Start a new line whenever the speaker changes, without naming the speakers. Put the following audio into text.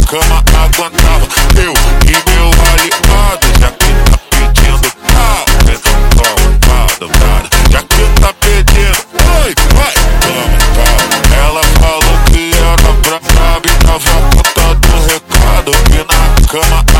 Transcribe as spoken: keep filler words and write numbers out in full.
cama aguentava. Eu e meu aliado, já que tá pedindo pau, então toma, nada, nada. Já que tá pedindo, vai, vai, toma, toma. Ela falou que era pra sabe, tava contando o recado. E na cama